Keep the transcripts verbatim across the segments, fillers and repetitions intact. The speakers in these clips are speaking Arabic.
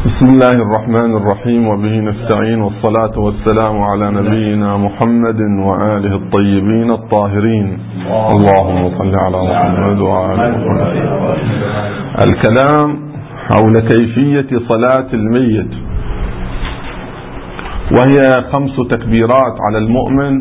بسم الله الرحمن الرحيم، وبه نستعين، والصلاة والسلام على نبينا محمد وآله الطيبين الطاهرين. اللهم صل على محمد وآل محمد. الكلام حول كيفية صلاة الميت، وهي خمس تكبيرات على المؤمن،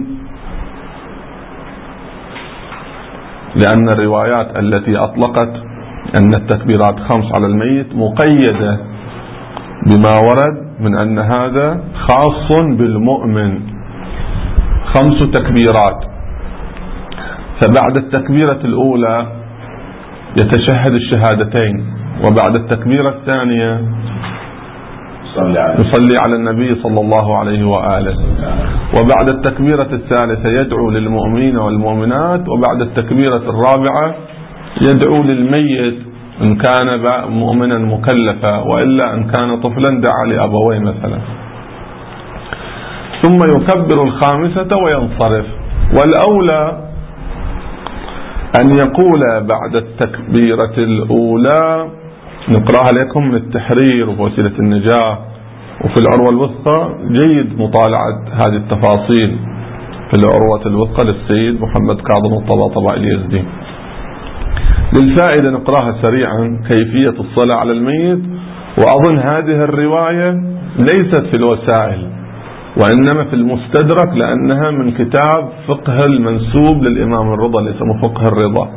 لأن الروايات التي أطلقت أن التكبيرات خمس على الميت مقيدة بما ورد من أن هذا خاص بالمؤمن. خمس تكبيرات، فبعد التكبيرة الأولى يتشهد الشهادتين، وبعد التكبيرة الثانية يصلي على النبي صلى الله عليه وآله، وبعد التكبيرة الثالثة يدعو للمؤمنين والمؤمنات، وبعد التكبيرة الرابعة يدعو للميت إن كان مؤمنا مكلفا، وإلا إن كان طفلا دعا لأبويه مثلا، ثم يكبر الخامسة وينصرف. والأولى أن يقول بعد التكبيرة الأولى، نقرأها لكم من التحرير ووسيلة النجاة وفي العروة الوثقى، جيد مطالعة هذه التفاصيل في العروة الوثقى للسيد محمد كاظم الطباطبائي اليزدي. للفائدة نقرأها سريعا كيفية الصلاة على الميت. وأظن هذه الرواية ليست في الوسائل وإنما في المستدرك، لأنها من كتاب فقه المنسوب للإمام الرضا اللي يسمى فقه الرضا.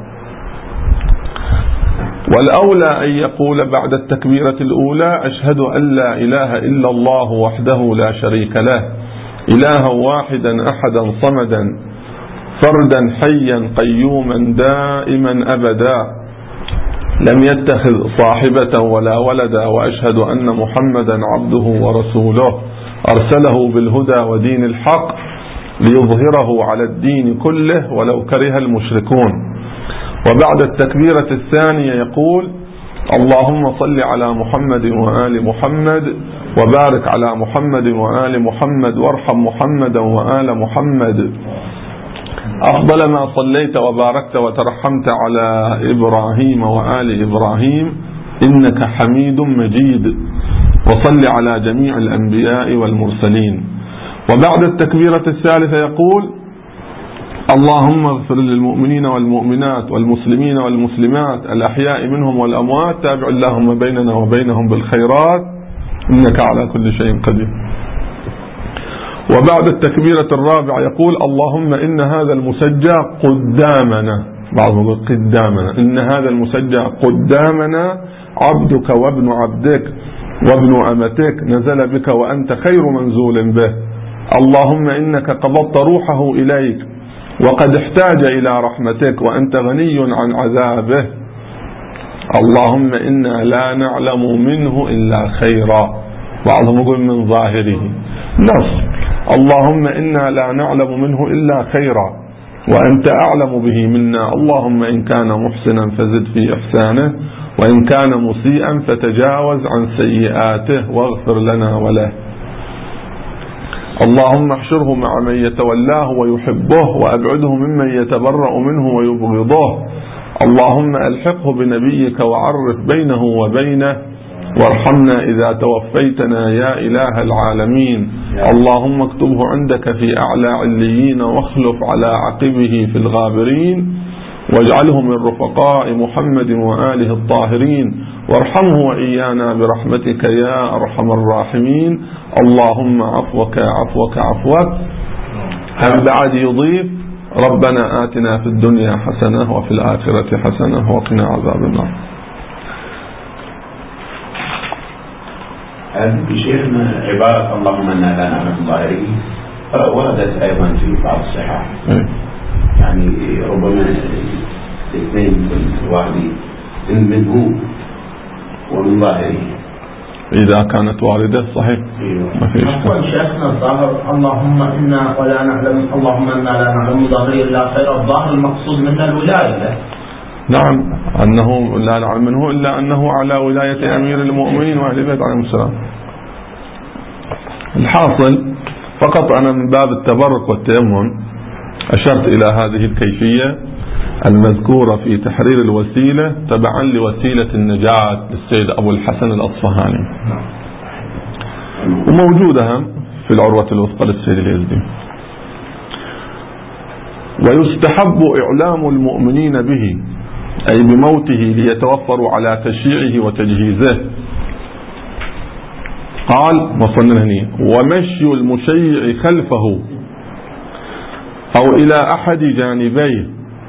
والأولى أن يقول بعد التكبيرة الأولى: أشهد أن لا إله إلا الله وحده لا شريك له، إلها واحدا أحدا صمدا فردا حيا قيوما دائما أبدا، لم يتخذ صاحبة ولا ولدا، وأشهد أن محمدا عبده ورسوله، أرسله بالهدى ودين الحق ليظهره على الدين كله ولو كره المشركون. وبعد التكبيرة الثانية يقول: اللهم صل على محمد وآل محمد، وبارك على محمد وآل محمد، وارحم محمدا وآل محمد أفضل ما صليت وباركت وترحمت على إبراهيم وآل إبراهيم إنك حميد مجيد، وصل على جميع الأنبياء والمرسلين. وبعد التكبيرة الثالثة يقول: اللهم اغفر للمؤمنين والمؤمنات والمسلمين والمسلمات الأحياء منهم والأموات، تابع اللهم بيننا وبينهم بالخيرات إنك على كل شيء قدير. وبعد التكبيرة الرابعة يقول: اللهم إن هذا المسجى قدامنا، بعضهم يقول قدامنا، إن هذا المسجى قدامنا عبدك وابن عبدك وابن أمتك، نزل بك وأنت خير منزول به، اللهم إنك قبضت روحه إليك وقد احتاج إلى رحمتك وأنت غني عن عذابه، اللهم إنا لا نعلم منه إلا خيرا. بعضهم يقول من ظاهره نص: اللهم إنا لا نعلم منه إلا خيرا وأنت أعلم به منا، اللهم إن كان محسنا فزد في إحسانه، وإن كان مسيئا فتجاوز عن سيئاته واغفر لنا وله، اللهم احشره مع من يتولاه ويحبه، وأبعده ممن يتبرأ منه ويبغضه، اللهم ألحقه بنبيك وعرف بينه وبينه، وارحمنا إذا توفيتنا يا إله العالمين، اللهم اكتبه عندك في أعلى عليين، واخلف على عقبه في الغابرين، واجعله من رفقاء محمد وآله الطاهرين، وارحمه وإيانا برحمتك يا أرحم الراحمين، اللهم عفوك عفوك عفوك. هم بعد يضيف: ربنا آتنا في الدنيا حسنة وفي الآخرة حسنة وقنا عذاب النار. هذه شيخنا عبارة اللهم إنا لا نعلم الظاهرين وردت أيضا في بعض الصحاح، يعني ربما الاثنين الواحد منه ومن ظاهره إذا كانت واردة صحيح ما في إشكال. شيخنا الظاهر اللهم إنا ولا نعلم، اللهم إنا لا نعلم ظاهري إلا خير، الظاهر المقصود منه الولاية. نعم، أنه لا نعلم منه إلا أنه على ولاية أمير المؤمنين وأهل البيت عليهم السلام. الحاصل فقط أنا من باب التبرك والتيمم أشرت إلى هذه الكيفية المذكورة في تحرير الوسيلة تبعا لوسيلة النجاة للسيد أبو الحسن الأصفهاني. وموجودة هم في العروة الوثقى للسيد اليزدي. ويستحب إعلام المؤمنين به أي بموته ليتوفروا على تشييعه وتجهيزه. قال وصلنا هنا ومشي المشيع خلفه أو إلى أحد جانبيه.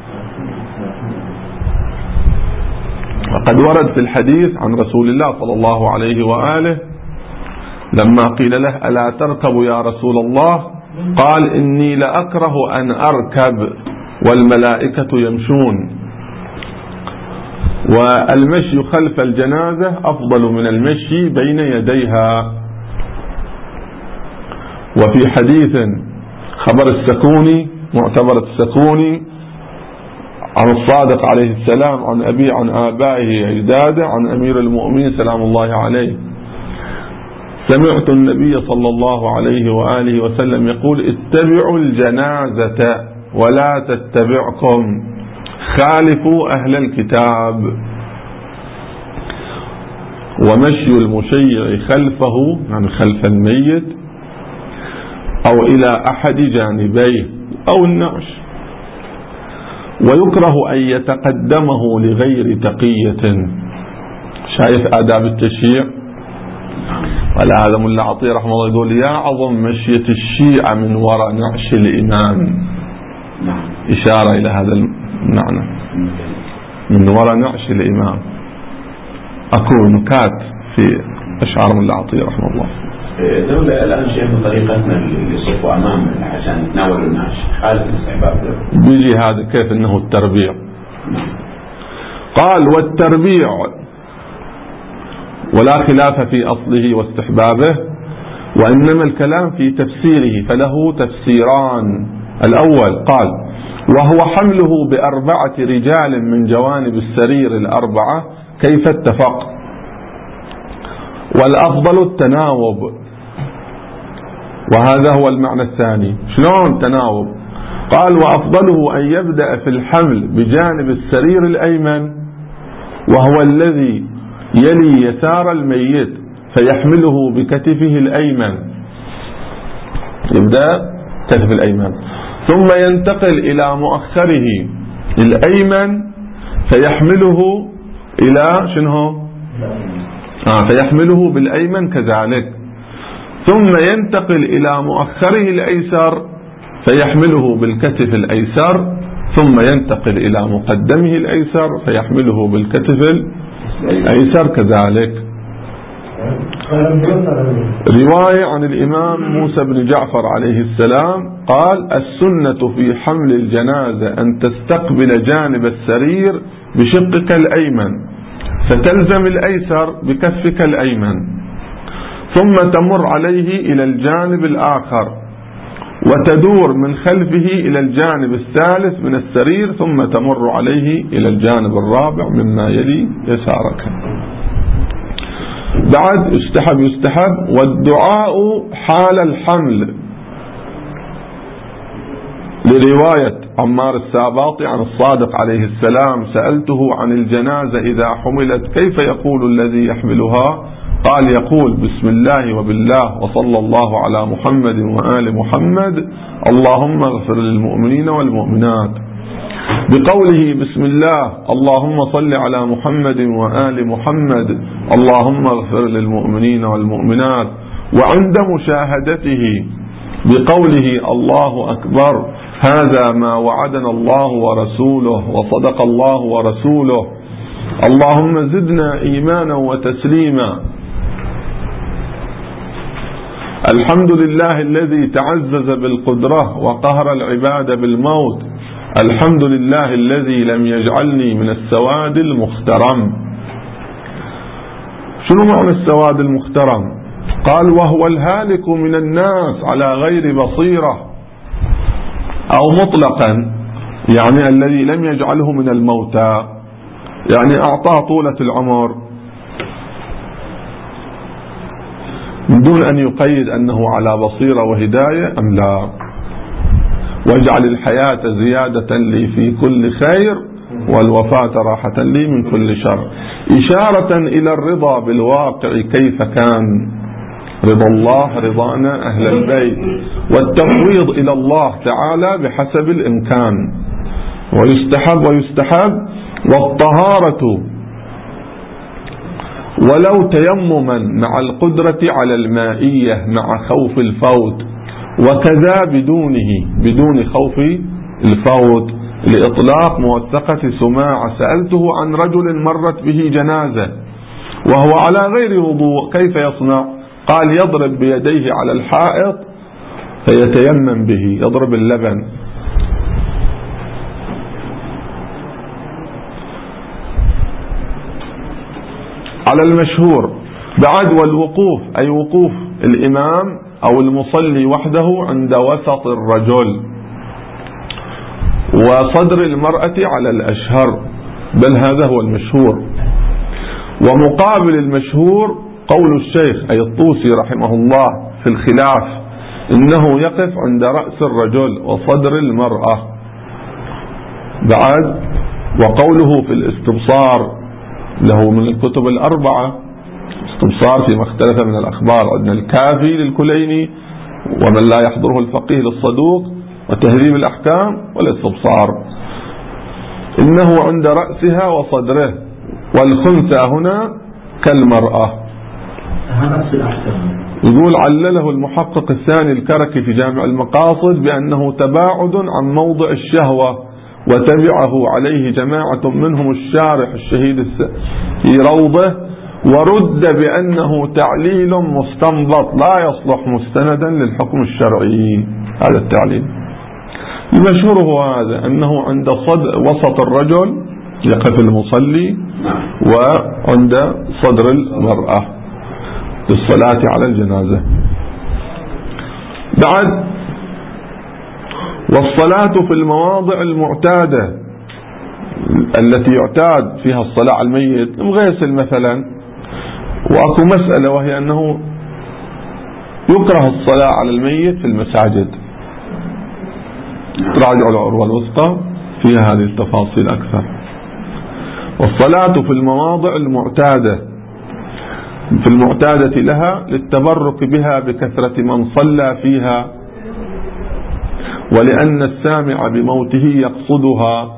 وقد ورد في الحديث عن رسول الله صلى الله عليه وآله لما قيل له ألا تركب يا رسول الله قال إني لأكره أن أركب والملائكة يمشون. والمشي خلف الجنازة أفضل من المشي بين يديها. وفي حديث خبر السكوني معتبر السكوني عن الصادق عليه السلام عن أبي عن آبائه أجداده عن أمير المؤمنين سلام الله عليه سمعت النبي صلى الله عليه وآله وسلم يقول اتبعوا الجنازة ولا تتبعكم خالفوا أهل الكتاب. ومشي المشيع خلفه يعني خلف الميت أو إلى أحد جانبيه أو النعش. ويكره أن يتقدمه لغير تقية. شايف آداب التشييع؟ ولا هذا ملا عطية رحمه الله يقول يا عظم مشية الشيعة من وراء نعش الإمام، إشارة إلى هذا المعنى من وراء نعش الإمام. أكو نكات في أشعار ملا عطية رحمه الله. دولة الآن شيخ طريقتنا اللي يصفوا أمام عشان يتناولوا الناس حالة الاستحباب بيجي هذا كيف أنه التربيع. قال والتربيع ولا خلاف في أصله واستحبابه وإنما الكلام في تفسيره فله تفسيران. الأول قال وهو حمله بأربعة رجال من جوانب السرير الأربعة كيف اتفق. والأفضل التناوب وهذا هو المعنى الثاني. شلون تناوب؟ قال وأفضله أن يبدأ في الحمل بجانب السرير الأيمن وهو الذي يلي يسار الميت فيحمله بكتفه الأيمن، يبدأ كتف الأيمن ثم ينتقل إلى مؤخره الأيمن فيحمله إلى شنو آه فيحمله بالأيمن كذلك ثم ينتقل إلى مؤخره الأيسر فيحمله بالكتف الأيسر ثم ينتقل إلى مقدمه الأيسر فيحمله بالكتف الأيسر كذلك. رواية عن الإمام موسى بن جعفر عليه السلام قال السنة في حمل الجنازة أن تستقبل جانب السرير بشقك الأيمن فتلزم الأيسر بكفك الأيمن ثم تمر عليه إلى الجانب الآخر وتدور من خلفه إلى الجانب الثالث من السرير ثم تمر عليه إلى الجانب الرابع مما يلي يسارك. بعد يستحب يستحب والدعاء حال الحمل لرواية عمار الساباطي عن الصادق عليه السلام سألته عن الجنازة إذا حملت كيف يقول الذي يحملها قال يقول بسم الله وبالله وصلى الله على محمد وآل محمد اللهم اغفر للمؤمنين والمؤمنات بقوله بسم الله اللهم صل على محمد وآل محمد اللهم اغفر للمؤمنين والمؤمنات وعند مشاهدته بقوله الله أكبر هذا ما وعدنا الله ورسوله وصدق الله ورسوله اللهم زدنا إيمانا وتسليما الحمد لله الذي تعزز بالقدرة وقهر العباد بالموت الحمد لله الذي لم يجعلني من السواد المخترم. شنو معنى السواد المخترم؟ قال وهو الهالك من الناس على غير بصيرة أو مطلقا يعني الذي لم يجعله من الموتى يعني أعطاه طولة العمر من دون أن يقيد أنه على بصيرة وهداية أم لا. واجعل الحياة زيادة لي في كل خير والوفاة راحة لي من كل شر إشارة إلى الرضا بالواقع كيف كان رضا الله رضانا أهل البيت، والتفويض إلى الله تعالى بحسب الإمكان. ويستحب ويستحب والطهارة ولو تيمما مع القدرة على المائية مع خوف الفوت، وكذا بدونه بدون خوف الفوت، لإطلاق موثقة سماع. سألته عن رجل مرت به جنازة وهو على غير وضوء كيف يصنع؟ قال يضرب بيديه على الحائط فيتيمم به، يضرب اللبن. على المشهور بعد والوقوف، أي وقوف الإمام أو المصلي وحده عند وسط الرجل، وصدر المرأة على الأشهر، بل هذا هو المشهور. ومقابل المشهور قول الشيخ أي الطوسي رحمه الله في الخلاف إنه يقف عند رأس الرجل وصدر المرأة. بعد وقوله في الاستبصار له من الكتب الأربعة، استبصار فيما اختلف من الأخبار، عندنا الكافي للكليني، ومن لا يحضره الفقيه للصدوق، وتهذيب الأحكام، والاستبصار. إنه عند رأسها وصدره، والخنثى هنا كالمرأة. يقول علله المحقق الثاني الكركي في جامع المقاصد بأنه تباعد عن موضع الشهوة، وتبعه عليه جماعة منهم الشارح الشهيد في روضه، ورد بأنه تعليل مستنبط لا يصلح مستندا للحكم الشرعي. هذا التعليل المشهور هو هذا، أنه عند صد وسط الرجل يقف المصلي، وعند صدر المرأة للصلاة على الجنازة. بعد والصلاة في المواضع المعتادة التي يعتاد فيها الصلاة على الميت، مغيسل مثلا، وأكو مسألة وهي أنه يكره الصلاة على الميت في المساجد. تراجعوا العروة الوثقى فيها هذه التفاصيل أكثر. والصلاة في المواضع المعتادة في المعتادة لها للتبرك بها بكثرة من صلى فيها، ولأن السامع بموته يقصدها.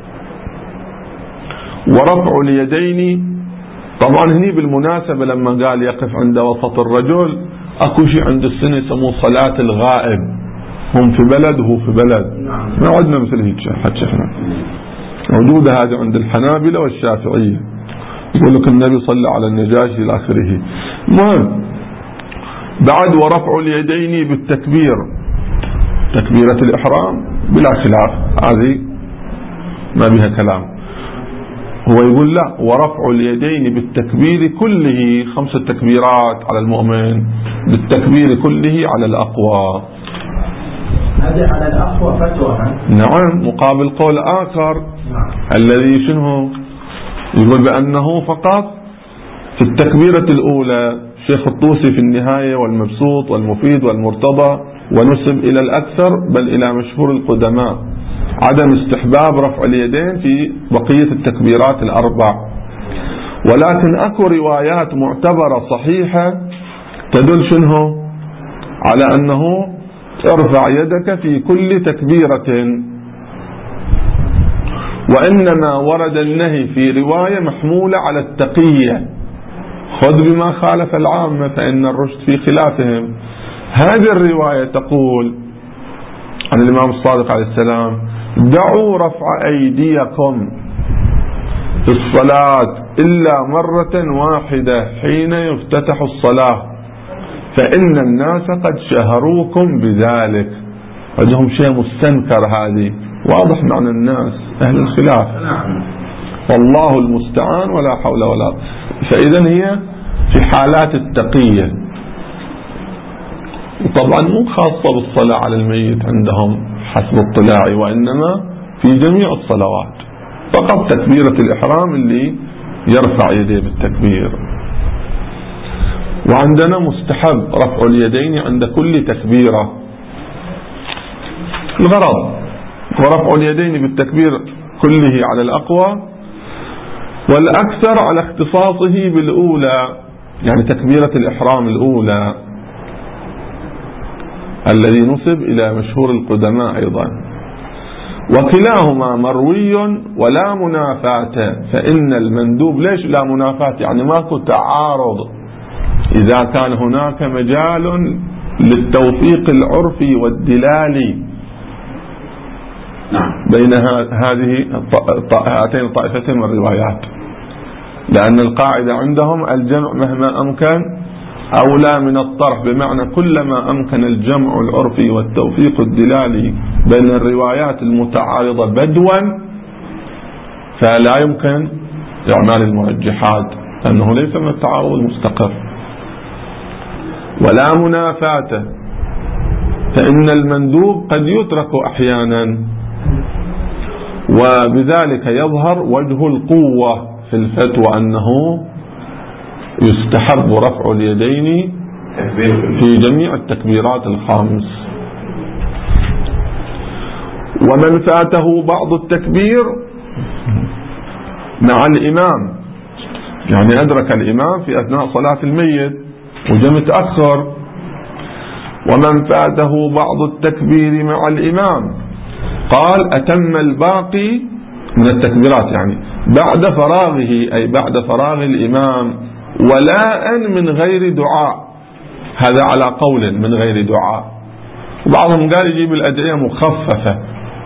ورفع اليدين، طبعا هني بالمناسبة لما قال يقف عند وسط الرجل، أكو شيء عند السنة يسموه صلاة الغائب، هم في بلد وهو في بلد، ما عدنا مثل هيك حتى موجودة هذه عند الحنابلة والشافعية، يقول لك النبي صلى على النجاشي إلى آخره. المهم بعد ورفع اليدين بالتكبير، تكبيرة الإحرام بلا خلاف، هذه ما بها كلام. هو يقول لا، ورفع اليدين بالتكبير كله، خمس تكبيرات على المؤمن، بالتكبير كله على الأقوى. هذه على الأقوى فتوى. نعم، مقابل قول آخر نعم. الذي شنو يقول بأنه فقط في التكبيرة الأولى. شيخ الطوسي في النهاية والمبسوط والمفيد والمرتضى ونسب إلى الأكثر بل إلى مشهور القدماء عدم استحباب رفع اليدين في بقية التكبيرات الأربع. ولكن أكو روايات معتبرة صحيحة تدل شنو على أنه ارفع يدك في كل تكبيرة، وإنما ورد النهي في رواية محمولة على التقية، خذ بما خالف العامة فإن الرشد في خلافهم. هذه الرواية تقول عن الإمام الصادق عليه السلام: دعوا رفع أيديكم في الصلاة إلا مرة واحدة حين يفتتح الصلاة، فإن الناس قد شهروكم بذلك. عندهم شيء مستنكر، هذه واضح معنى الناس أهل الخلاف، والله المستعان ولا حول ولا. فإذا هي في حالات التقية، طبعا مو خاصة بالصلاة على الميت عندهم حسب اطلاعي، وإنما في جميع الصلوات، فقط تكبيرة الإحرام اللي يرفع يديه بالتكبير. وعندنا مستحب رفع اليدين عند كل تكبيرة. الغرض ورفع اليدين بالتكبير كله على الأقوى، والأكثر على اختصاصه بالأولى، يعني تكبيرة الإحرام الأولى الذي نسب إلى مشهور القدماء أيضا. وكلاهما مروي ولا منافاة، فإن المندوب، ليش لا منافاة؟ يعني ماكو تعارض. إذا كان هناك مجال للتوفيق العرفي والدلالي بين هذه هاتين الطائفتين من الروايات، لأن القاعدة عندهم الجمع مهما أمكن أولى من الطرح، بمعنى كلما أمكن الجمع العرفي والتوفيق الدلالي بين الروايات المتعارضة بدوا فلا يمكن إعمال المرجحات، أنه ليس من التعارض المستقر. ولا منافاة، فإن المندوب قد يترك أحيانا، وبذلك يظهر وجه القوة في الفتوى، أنه يستحب رفع اليدين في جميع التكبيرات الخامس. ومن فاته بعض التكبير مع الإمام، يعني أدرك الإمام في أثناء صلاة الميت وجاء متأخر، ومن فاته بعض التكبير مع الإمام قال أتم الباقي من التكبيرات، يعني بعد فراغه، أي بعد فراغ الإمام، ولا أن من غير دعاء. هذا على قول من غير دعاء. وبعضهم قال يجيب الأدعية مخففة.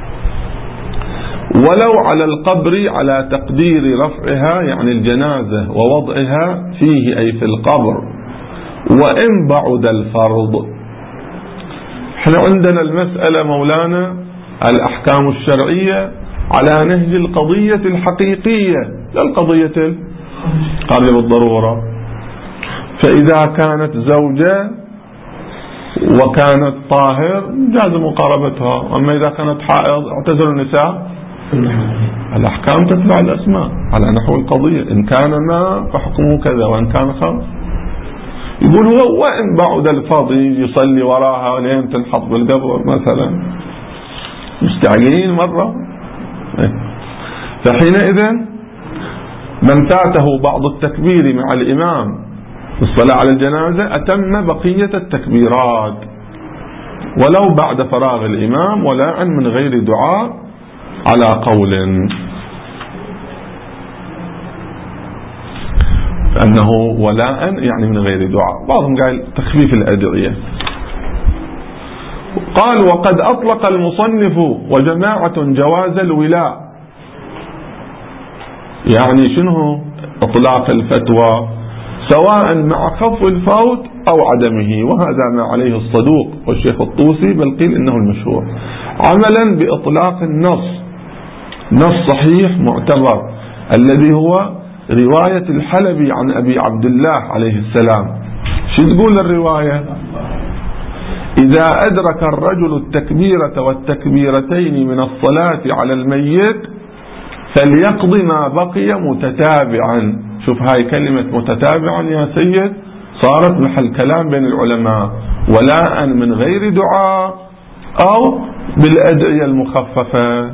ولو على القبر على تقدير رفعها، يعني الجنازة، ووضعها فيه أي في القبر، وإن بعد الفرض. احنا عندنا المسألة مولانا الأحكام الشرعية على نهج القضية الحقيقية، لا القضية القابلة بالضرورة. فإذا كانت زوجة وكانت طاهر جاز مقاربتها، أما إذا كانت حائض اعتزل النساء. الأحكام تتبع الأسماء على نحو القضية، إن كان ما فحكمه كذا وإن كان خمس. يقول هو وإن بعد الفرض يصلي وراها ولين تنحط بالقبر مثلا، مستعجلين مرة. فحينئذ من فاته بعض التكبير مع الإمام في الصلاة على الجنازة أتم بقية التكبيرات ولو بعد فراغ الإمام، ولا أن من غير دعاء على قول، أنه ولا أن يعني من غير دعاء. بعضهم قال تخفيف الأدعية. قال وقد أطلق المصنف وجماعة جواز الولاء. يعني شنو إطلاق الفتوى؟ سواء مع خف الفوت أو عدمه، وهذا ما عليه الصدوق والشيخ الطوسي، بل قيل إنه المشهور، عملا بإطلاق النص، نص صحيح معتبر الذي هو رواية الحلبي عن أبي عبد الله عليه السلام. شو تقول الرواية؟ إذا أدرك الرجل التكبيرة والتكبيرتين من الصلاة على الميت فليقضي ما بقي متتابعا. شوف هاي كلمة متتابعا يا سيد صارت محل كلام بين العلماء، ولا أن من غير دعاء أو بالأدعية المخففة.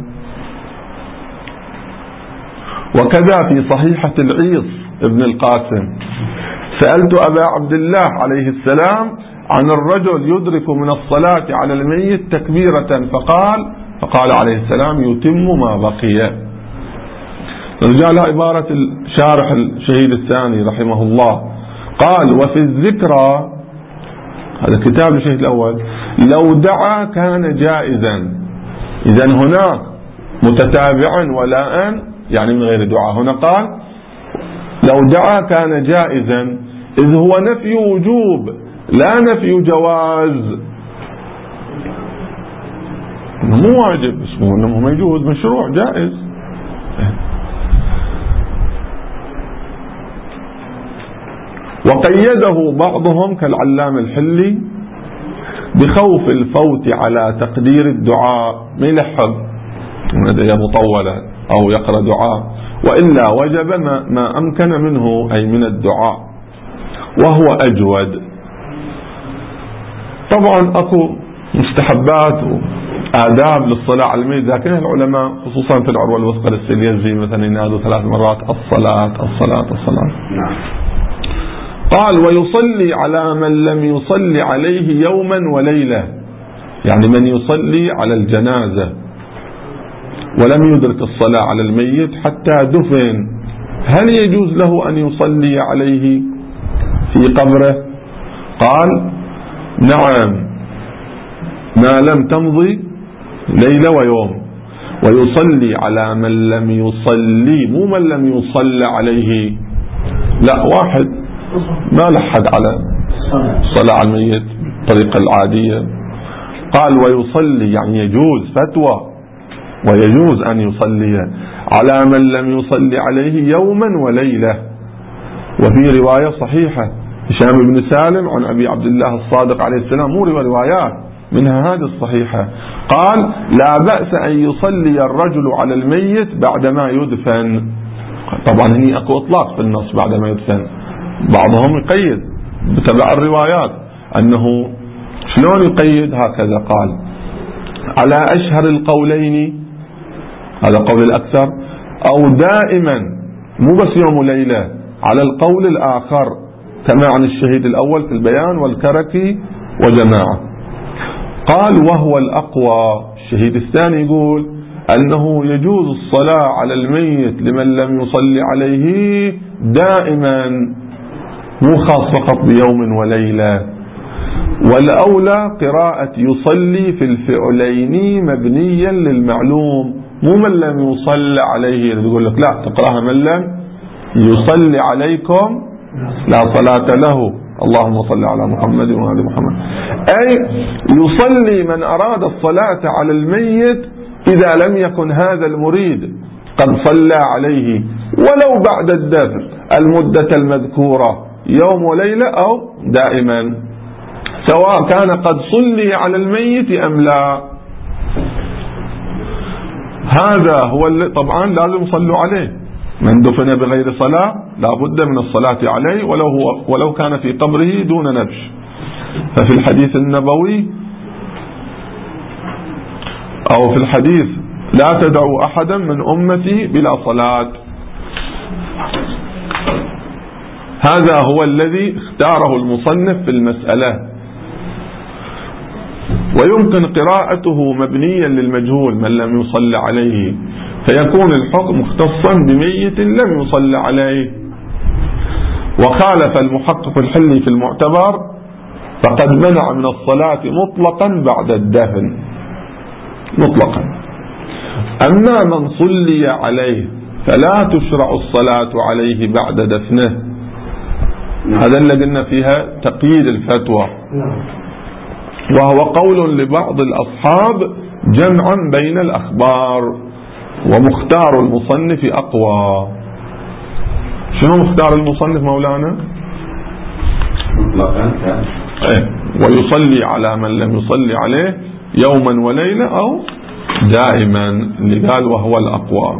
وكذا في صحيحة العيص ابن القاسم سألت أبا عبد الله عليه السلام عن الرجل يدرك من الصلاة على الميت تكبيرة فقال فقال عليه السلام يتم ما بقي. رجع عبارة الشارح الشهيد الثاني رحمه الله قال وفي الذكرى، هذا كتاب الشهيد الأول، لو دعا كان جائزا. إذن هناك متتابعا ولا أن يعني من غير دعاء، هنا قال لو دعا كان جائزا، إذ هو نفي وجوب لا نفي جواز. مو واجب، اسمه انه يجوز، مشروع جائز. وقيده بعضهم كالعلام الحلي بخوف الفوت على تقدير الدعاء، ما يلحق هي مطولة أو يقرأ دعاء، وإلا وجب ما, ما أمكن منه أي من الدعاء، وهو أجود. طبعا أكو مستحبات وآداب للصلاة على الميت، لكن العلماء خصوصا في العروة الوثقى للسليزي مثلا ينادوا ثلاث مرات الصلاة الصلاة الصلاة. قال ويصلي على من لم يصلي عليه يوما وليلة. يعني من يصلي على الجنازة ولم يدرك الصلاة على الميت حتى دفن، هل يجوز له أن يصلي عليه في قبره؟ قال نعم، ما لم تمضي ليلة ويوم، ويصلي على من لم يصلي، مو من لم يصلى عليه، لا، واحد ما لحد على الصلاة على الميت الطريقة العادية. قال ويصلي يعني يجوز، فتوى، ويجوز أن يصلي على من لم يصلي عليه يوما وليلة. وفي رواية صحيحة هشام بن سالم عن أبي عبد الله الصادق عليه السلام، مو روايات منها هذه الصحيحة، قال لا بأس أن يصلي الرجل على الميت بعدما يدفن. طبعا هني أكو إطلاق في النص بعدما يدفن، بعضهم يقيد بتبع الروايات أنه شلون يقيد هكذا، قال على أشهر القولين، هذا قول الأكثر، أو دائما مو بس يوم وليلة، على القول الآخر كما عن الشهيد الأول في البيان والكركي وجماعة. قال وهو الأقوى، الشهيد الثاني يقول أنه يجوز الصلاة على الميت لمن لم يصلي عليه دائما، مو خاص فقط بيوم وليلة. والأولى قراءة يصلي في الفعلين مبنيا للمعلوم، مو من لم يصلي عليه، يقول لك لا تقرأها من لم يصلي عليكم لا صلاة له، اللهم صل على محمد وآل محمد، أي يصلي من أراد الصلاة على الميت إذا لم يكن هذا المريد قد صلى عليه ولو بعد الدفن المدة المذكورة يوم وليلة أو دائما، سواء كان قد صلي على الميت أم لا. هذا هو اللي طبعا لازم يصلوا عليه، من دفن بغير صلاة لا بد من الصلاة عليه ولو, هو ولو كان في قبره دون نبش. ففي الحديث النبوي أو في الحديث لا تدعوا أحدا من أمتي بلا صلاة، هذا هو الذي اختاره المصنف في المسألة. ويمكن قراءته مبنيا للمجهول من لم يصلى عليه، فيكون الحكم مختصا بميت لم يصلى عليه. وخالف المحقق الحلي في المعتبر فقد منع من الصلاة مطلقا بعد الدفن مطلقا. أما من صلي عليه فلا تشرع الصلاة عليه بعد دفنه، هذا اللي قلنا فيها تقييد الفتوى، وهو قول لبعض الأصحاب جمعا بين الأخبار، ومختار المصنف أقوى. شنو مختار المصنف مولانا؟ مطلقا ايه، ويصلي على من لم يصلي عليه يوما وليلة أو دائما، اللي قال وهو الأقوى.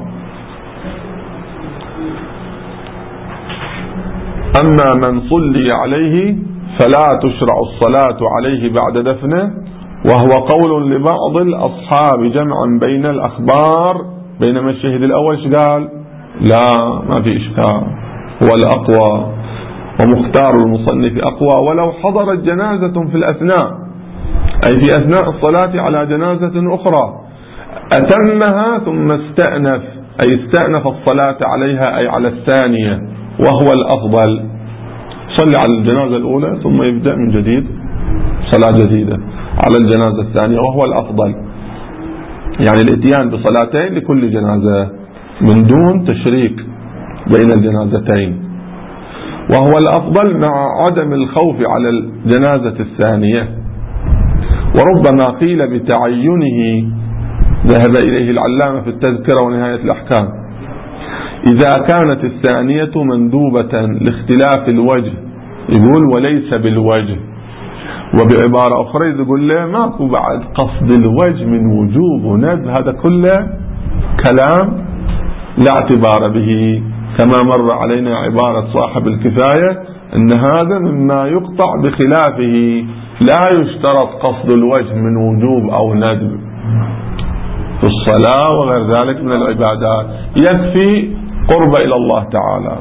أما من صلي عليه فلا تشرع الصلاة عليه بعد دفنه، وهو قول لبعض الأصحاب جمعا بين الأخبار، بينما الشهيد الأول قال لا ما في إشكال هو الأقوى. ومختار المصنف أقوى ولو حضرت جنازة في الأثناء، أي في أثناء الصلاة على جنازة أخرى أتمها ثم استأنف، أي استأنف الصلاة عليها أي على الثانية، وهو الأفضل. صلي على الجنازة الأولى ثم يبدأ من جديد صلاة جديدة على الجنازة الثانية، وهو الأفضل، يعني الاتيان بصلاتين لكل جنازة من دون تشريك بين الجنازتين، وهو الأفضل مع عدم الخوف على الجنازة الثانية. وربما قيل بتعينه، ذهب إليه العلامة في التذكرة ونهاية الأحكام، إذا كانت الثانية مندوبة لاختلاف الوجه، يقول وليس بالوجه. وبعبارة أخرى يقول له ماكو بعد قصد الوجه من وجوب وندب، هذا كله كلام لا اعتبار به، كما مر علينا عبارة صاحب الكفاية أن هذا مما يقطع بخلافه، لا يشترط قصد الوجه من وجوب أو ندب في الصلاة وغير ذلك من العبادات، يكفي قرب إلى الله تعالى.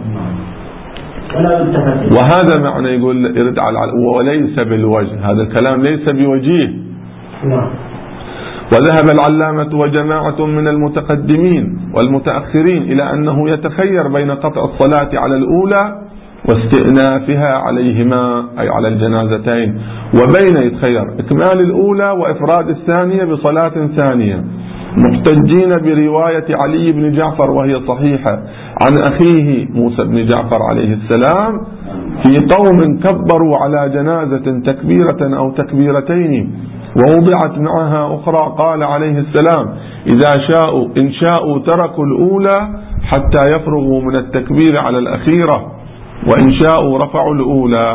وهذا معنى يقول يرد على وليس بالوجه، هذا الكلام ليس بوجيه، وذهب العلامة وجماعة من المتقدمين والمتأخرين إلى أنه يتخير بين قطع الصلاة على الأولى واستئنافها عليهما أي على الجنازتين، وبين يتخير إكمال الأولى وإفراد الثانية بصلاة ثانية، محتجين برواية علي بن جعفر وهي صحيحة عن أخيه موسى بن جعفر عليه السلام في قوم كبروا على جنازة تكبيرة أو تكبيرتين ووضعت معها أخرى، قال عليه السلام إذا شاءوا إن شاءوا تركوا الأولى حتى يفرغوا من التكبير على الأخيرة، وإن شاءوا رفعوا الأولى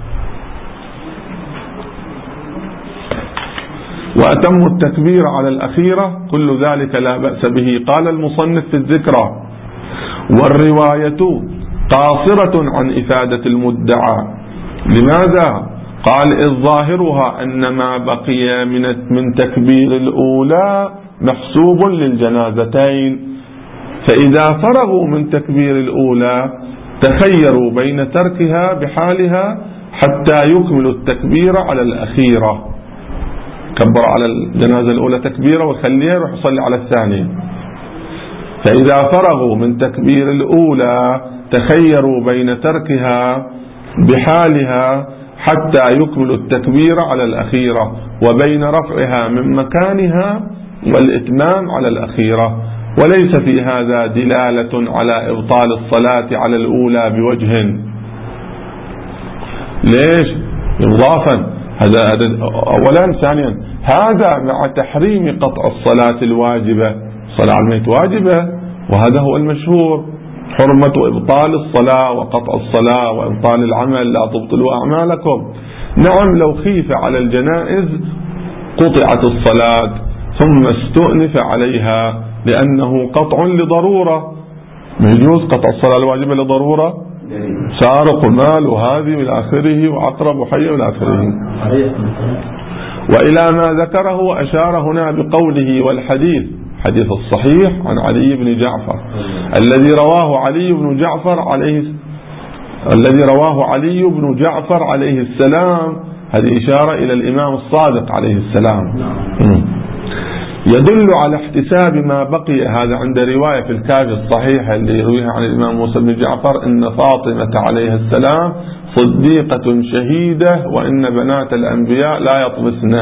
وأتموا التكبير على الأخيرة، كل ذلك لا بأس به. قال المصنف في الذكرى والرواية قاصرة عن إفادة المدعى. لماذا؟ قال إذ ظاهرها أن ما بقي من من تكبير الأولى محسوب للجنازتين، فإذا فرغوا من تكبير الأولى تخيروا بين تركها بحالها حتى يكملوا التكبير على الأخيرة، كبر على الجنازة الأولى تكبيرة وخليه يروح يصلي على الثانية، فإذا فرغوا من تكبير الأولى تخيروا بين تركها بحالها حتى يكملوا التكبير على الأخيرة، وبين رفعها من مكانها والإتمام على الأخيرة، وليس في هذا دلالة على إبطال الصلاة على الأولى بوجه. ليش؟ إضافا هذا أولا. ثانيا هذا مع تحريم قطع الصلاة الواجبة، الصلاة على الميت واجبة وهذا هو المشهور، حرمة إبطال الصلاة وقطع الصلاة وإبطال العمل لا تبطلوا أعمالكم. نعم لو خيف على الجنائز قطعت الصلاة ثم استؤنف عليها لأنه قطع لضرورة، ما يجوز قطع الصلاة الواجبة لضرورة، سارق المال وهذه إلى آخره وعقرب حي إلى آخره. وإلى ما ذكره وأشار هنا بقوله والحديث حديث الصحيح عن علي بن جعفر الذي رواه علي بن جعفر عليه الذي رواه علي بن جعفر عليه السلام، هذه إشارة إلى الإمام الصادق عليه السلام، يدل على احتساب ما بقي. هذا عند رواية في الكافي الصحيحة اللي يرويها عن الإمام موسى بن جعفر إن فاطمة عليه السلام صديقة شهيدة وإن بنات الأنبياء لا يطمسن.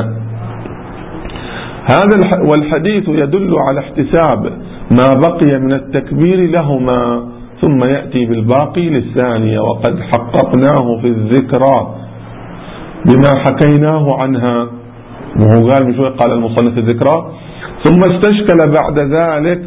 هذا والحديث يدل على احتساب ما بقي من التكبير لهما ثم يأتي بالباقي للثانية، وقد حققناه في الذكرى بما حكيناه عنها. وهو قال من شوي قال المصنف الذكرى ثم استشكل بعد ذلك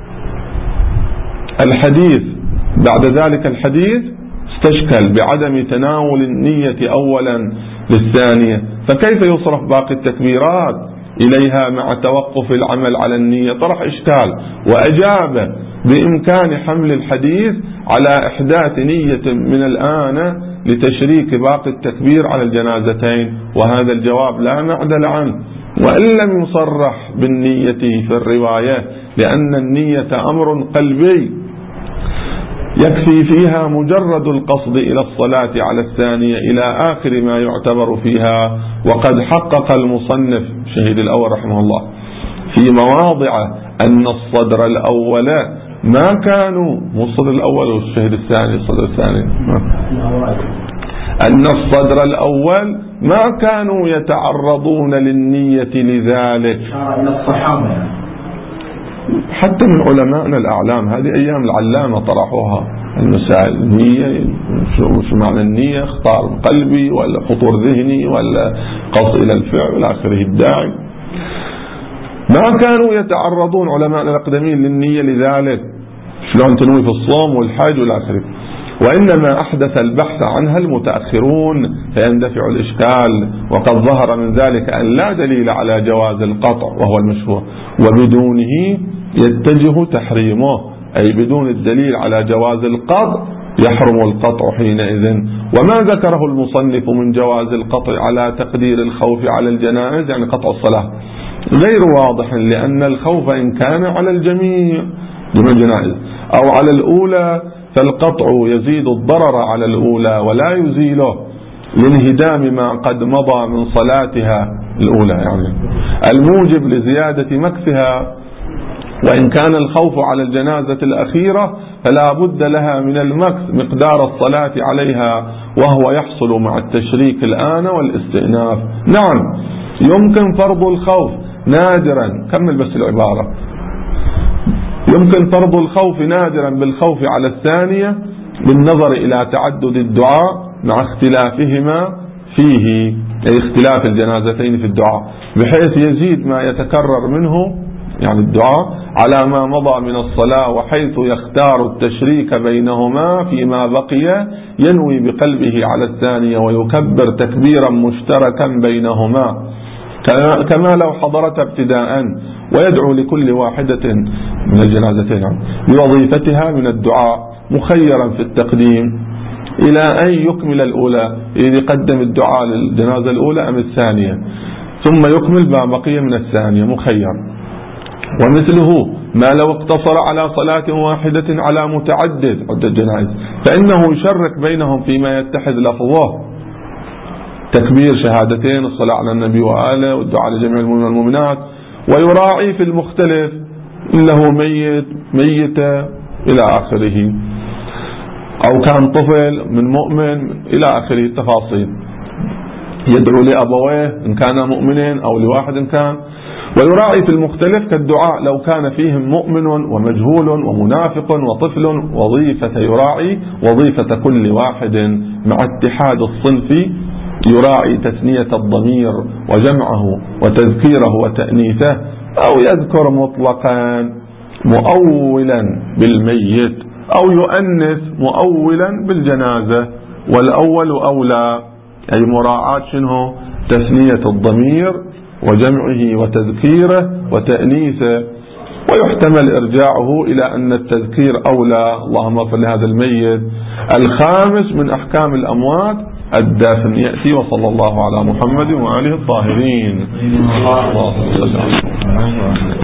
الحديث بعد ذلك الحديث استشكل بعدم تناول النية أولا للثانية، فكيف يصرف باقي التكبيرات إليها مع توقف العمل على النية؟ طرح إشكال وأجاب بإمكان حمل الحديث على إحداث نية من الآن لتشريك باقي التكبير على الجنازتين، وهذا الجواب لا معدل عنه، وإن لم يصرح بالنية في الرواية لأن النية أمر قلبي يكفي فيها مجرد القصد إلى الصلاة على الثانية إلى آخر ما يعتبر فيها. وقد حقق المصنف شهيد الأول رحمه الله في مواضع أن الصدر الأول ما كانوا مو الصدر الأول والشهيد الثاني الصدر الثاني أن الصدر الأول ما كانوا يتعرضون للنية لذلك، حتى من علمائنا الأعلام هذه أيام العلامة طرحوها المسائل النية، شو معنى النية، اختار قلبي ولا خطور ذهني ولا قصد إلى الفعل إلى آخره الداعي. ما كانوا يتعرضون علمائنا الأقدمين للنية لذلك، شلون تنوي في الصوم والحج والى آخره، وإنما أحدث البحث عنها المتأخرون فيندفع الإشكال. وقد ظهر من ذلك أن لا دليل على جواز القطع وهو المشهور، وبدونه يتجه تحريمه، أي بدون الدليل على جواز القطع يحرم القطع حينئذ. وما ذكره المصنف من جواز القطع على تقدير الخوف على الجنائز يعني قطع الصلاة غير واضح، لأن الخوف إن كان على الجميع دون الجنائز أو على الأولى فالقطع يزيد الضرر على الأولى ولا يزيله، لانهدام ما قد مضى من صلاتها الأولى، يعني الموجب لزيادة مكثها. وإن كان الخوف على الجنازة الأخيرة فلا بد لها من المكث مقدار الصلاة عليها، وهو يحصل مع التشريك الآن والاستئناف. نعم يمكن فرض الخوف نادرا، كمل بس العبارة، يمكن فرض الخوف نادرا بالخوف على الثانية بالنظر إلى تعدد الدعاء مع اختلافهما فيه، أي اختلاف الجنازتين في الدعاء، بحيث يزيد ما يتكرر منه يعني الدعاء على ما مضى من الصلاة، وحيث يختار التشريك بينهما فيما بقي ينوي بقلبه على الثانية ويكبر تكبيرا مشتركا بينهما كما لو حضرت ابتداء، ويدعو لكل واحدة من الجنازتين بوظيفتها من الدعاء مخيرا في التقديم إلى أن يكمل الأولى، إذ يقدم الدعاء للجنازة الأولى أم الثانية، ثم يكمل ما بقي من الثانية مخير. ومثله ما لو اقتصر على صلاة واحدة على متعدد عدة جنائز فإنه يشرك بينهم فيما يتحد لفظه، تكبير شهادتين، الصلاة على النبي وآله، والدعاء لجميع المؤمنين والمؤمنات، ويراعي في المختلف له ميت ميتة إلى آخره، أو كان طفل من مؤمن إلى آخره التفاصيل، يدعو لأبويه إن كان مؤمنين أو لواحد إن كان، ويراعي في المختلف كالدعاء لو كان فيهم مؤمن ومجهول ومنافق وطفل، وظيفة يراعي وظيفة كل واحد مع اتحاد الصنف، يراعي تثنية الضمير وجمعه وتذكيره وتأنيثه، أو يذكر مطلقا مؤولا بالميت، أو يؤنث مؤولا بالجنازة، والأول أولى، أي مراعاة شنه تثنية الضمير وجمعه وتذكيره وتأنيثه، ويحتمل إرجاعه إلى أن التذكير أولى، اللهم اغفر لهذا الميت. الخامس من أحكام الأموات الدفن يأتي. وصلى الله على محمد وآله الطاهرين.